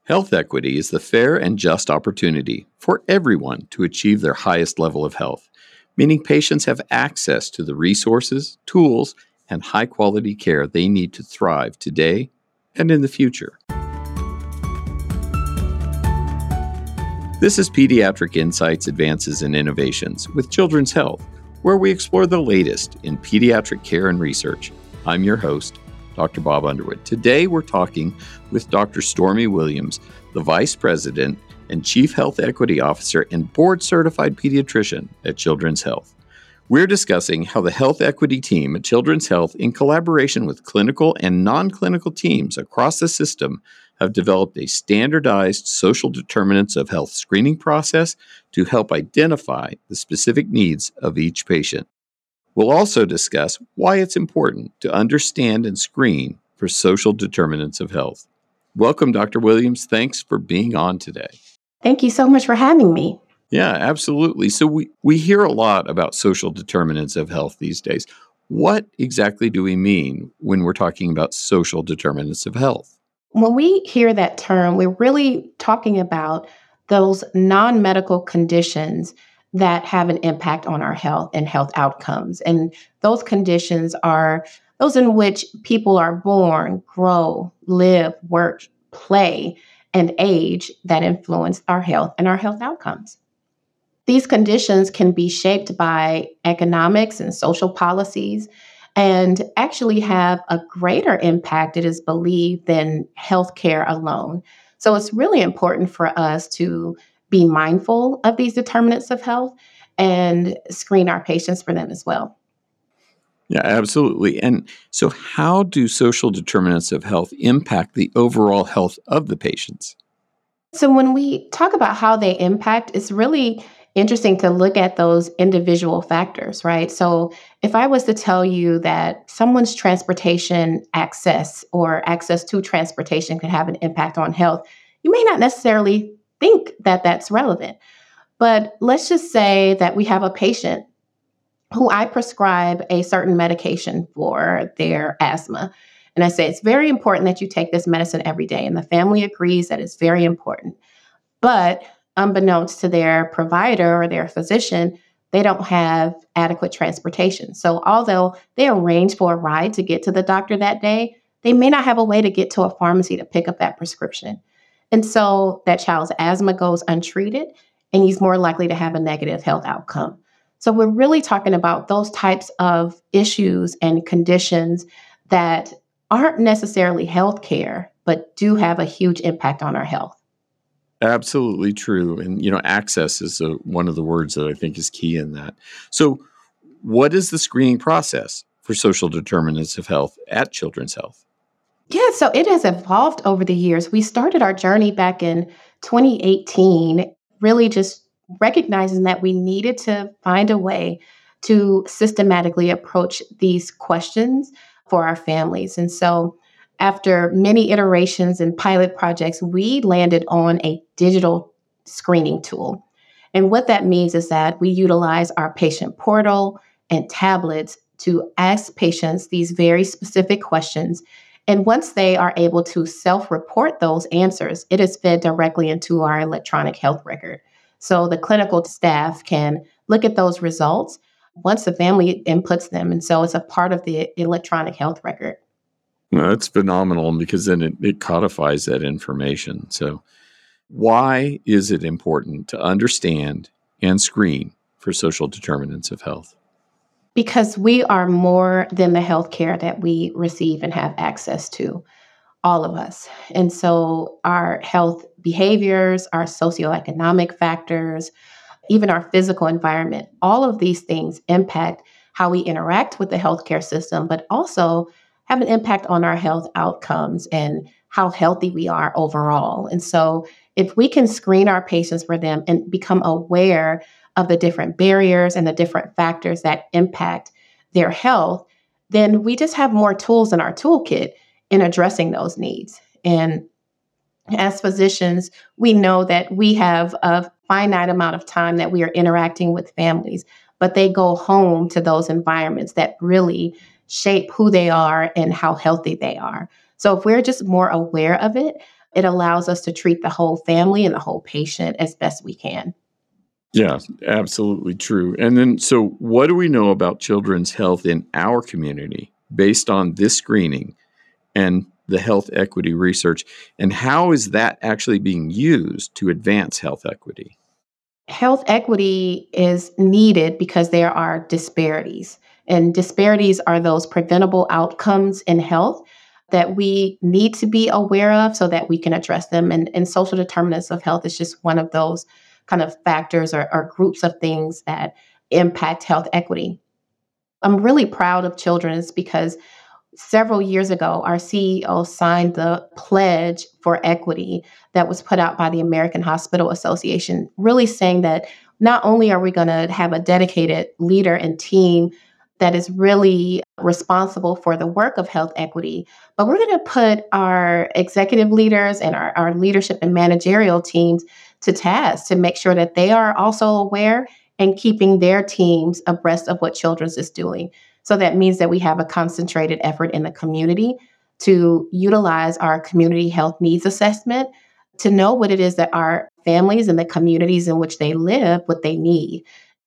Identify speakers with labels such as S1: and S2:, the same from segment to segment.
S1: Health equity is the fair and just opportunity for everyone to achieve their highest level of health, meaning patients have access to the resources, tools, and high-quality care they need to thrive today and in the future. This is Pediatric Insights, Advances, and Innovations with Children's Health, where we explore the latest in pediatric care and research. I'm your host, Dr. Bob Underwood. Today, we're talking with Dr. Stormy Williams, the Vice President and Chief Health Equity Officer and board-certified pediatrician at Children's Health. We're discussing how the Health Equity team at Children's Health, in collaboration with clinical and non-clinical teams across the system, have developed a standardized social determinants of health screening process to help identify the specific needs of each patient. We'll also discuss why it's important to understand and screen for social determinants of health. Welcome, Dr. Williams. Thanks for being on today.
S2: Thank you so much for having me.
S1: Yeah, absolutely. So we hear a lot about social determinants of health these days. What exactly do we mean when we're talking about social determinants of health?
S2: When we hear that term, we're really talking about those non-medical conditions that have an impact on our health and health outcomes. And those conditions are those in which people are born, grow, live, work, play, and age that influence our health and our health outcomes. These conditions can be shaped by economics and social policies and actually have a greater impact, it is believed, than healthcare alone. So it's really important for us to be mindful of these determinants of health and screen our patients for them as well.
S1: Yeah, absolutely. And so how do social determinants of health impact the overall health of the patients?
S2: So when we talk about how they impact, it's really interesting to look at those individual factors, right? So if I was to tell you that someone's transportation access or access to transportation can have an impact on health, you may not necessarily think that that's relevant. But let's just say that we have a patient who I prescribe a certain medication for their asthma. And I say, it's very important that you take this medicine every day. And the family agrees that it's very important. But unbeknownst to their provider or their physician, they don't have adequate transportation. So although they arrange for a ride to get to the doctor that day, they may not have a way to get to a pharmacy to pick up that prescription. And so that child's asthma goes untreated, and he's more likely to have a negative health outcome. So we're really talking about those types of issues and conditions that aren't necessarily healthcare, but do have a huge impact on our health.
S1: Absolutely true. And, access is one of the words that I think is key in that. So what is the screening process for social determinants of health at Children's Health?
S2: Yeah, so it has evolved over the years. We started our journey back in 2018, really just recognizing that we needed to find a way to systematically approach these questions for our families. And so after many iterations and pilot projects, we landed on a digital screening tool. And what that means is that we utilize our patient portal and tablets to ask patients these very specific questions. And once they are able to self-report those answers, it is fed directly into our electronic health record. So the clinical staff can look at those results once the family inputs them. And so it's a part of the electronic health record.
S1: Well, that's phenomenal because then it codifies that information. So why is it important to understand and screen for social determinants of health?
S2: Because we are more than the healthcare that we receive and have access to, all of us. And so our health behaviors, our socioeconomic factors, even our physical environment, all of these things impact how we interact with the healthcare system, but also have an impact on our health outcomes and how healthy we are overall. And so if we can screen our patients for them and become aware of the different barriers and the different factors that impact their health, then we just have more tools in our toolkit in addressing those needs. And as physicians, we know that we have a finite amount of time that we are interacting with families, but they go home to those environments that really shape who they are and how healthy they are. So if we're just more aware of it, it allows us to treat the whole family and the whole patient as best we can.
S1: Yeah, absolutely true. And then, so what do we know about children's health in our community based on this screening and the health equity research? And how is that actually being used to advance health equity?
S2: Health equity is needed because there are disparities, and disparities are those preventable outcomes in health that we need to be aware of so that we can address them. And social determinants of health is just one of those kind of factors or groups of things that impact health equity. I'm really proud of Children's because several years ago, our CEO signed the pledge for equity that was put out by the American Hospital Association, really saying that not only are we going to have a dedicated leader and team that is really responsible for the work of health equity, but we're going to put our executive leaders and our leadership and managerial teams to task to make sure that they are also aware and keeping their teams abreast of what Children's is doing. So that means that we have a concentrated effort in the community to utilize our community health needs assessment to know what it is that our families and the communities in which they live, what they need.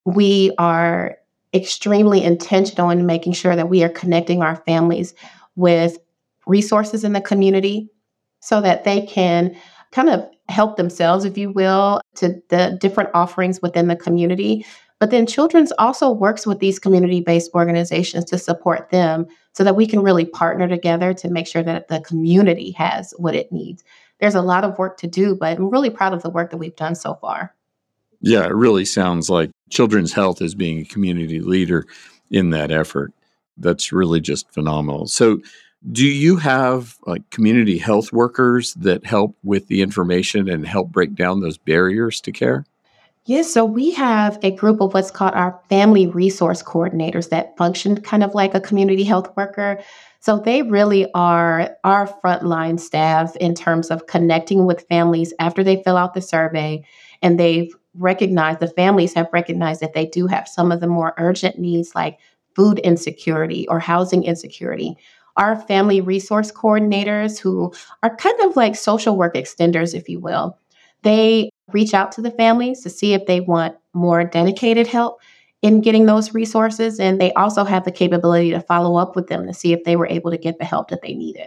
S2: We are extremely intentional in making sure that we are connecting our families with resources in the community so that they can kind of help themselves, if you will, to the different offerings within the community. But then Children's also works with these community-based organizations to support them so that we can really partner together to make sure that the community has what it needs. There's a lot of work to do, but I'm really proud of the work that we've done so far.
S1: Yeah, it really sounds like Children's Health is being a community leader in that effort. That's really just phenomenal. So, do you have community health workers that help with the information and help break down those barriers to care?
S2: Yes, so we have a group of what's called our family resource coordinators that function kind of like a community health worker. So they really are our frontline staff in terms of connecting with families after they fill out the survey and they've recognized, the families have recognized that they do have some of the more urgent needs like food insecurity or housing insecurity. Our family resource coordinators, who are kind of like social work extenders, if you will, they reach out to the families to see if they want more dedicated help in getting those resources. And they also have the capability to follow up with them to see if they were able to get the help that they needed.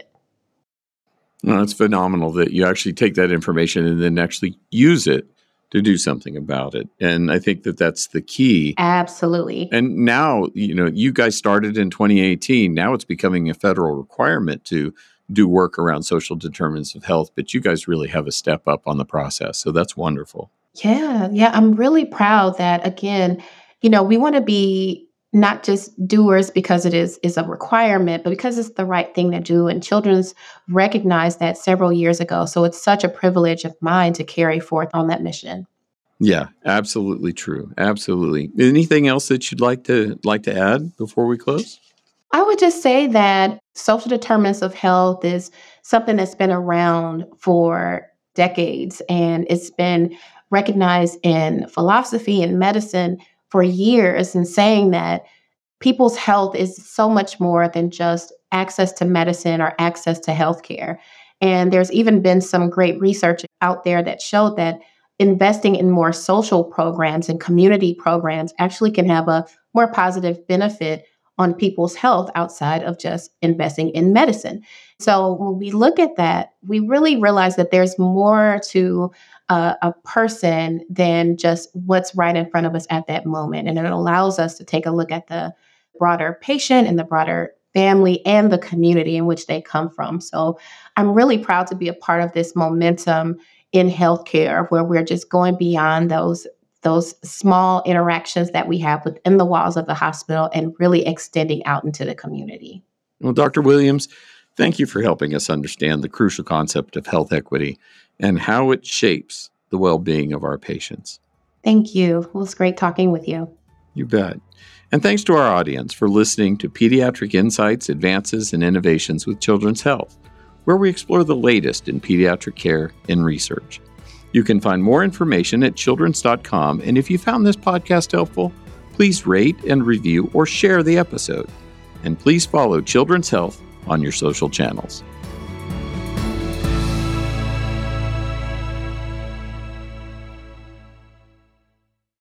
S1: No, it's phenomenal that you actually take that information and then actually use it to do something about it. And I think that that's the key.
S2: Absolutely.
S1: And now, you guys started in 2018. Now it's becoming a federal requirement to do work around social determinants of health, but you guys really have a step up on the process. So that's wonderful.
S2: Yeah. I'm really proud that, again, we want to be not just doers because it is a requirement, but because it's the right thing to do. And Children's recognized that several years ago. So it's such a privilege of mine to carry forth on that mission.
S1: Yeah, absolutely true. Absolutely. Anything else that you'd like to add before we close?
S2: I would just say that social determinants of health is something that's been around for decades, and it's been recognized in philosophy and medicine for years, and saying that people's health is so much more than just access to medicine or access to healthcare. And there's even been some great research out there that showed that investing in more social programs and community programs actually can have a more positive benefit on people's health outside of just investing in medicine. So when we look at that, we really realize that there's more to a person than just what's right in front of us at that moment. And it allows us to take a look at the broader patient and the broader family and the community in which they come from. So I'm really proud to be a part of this momentum in healthcare where we're just going beyond those small interactions that we have within the walls of the hospital and really extending out into the community.
S1: Well, Dr. Williams, thank you for helping us understand the crucial concept of health equity and how it shapes the well-being of our patients.
S2: Thank you. It was great talking with you.
S1: You bet. And thanks to our audience for listening to Pediatric Insights, Advances, and Innovations with Children's Health, where we explore the latest in pediatric care and research. You can find more information at childrens.com, and if you found this podcast helpful, please rate and review or share the episode. And please follow Children's Health on your social channels.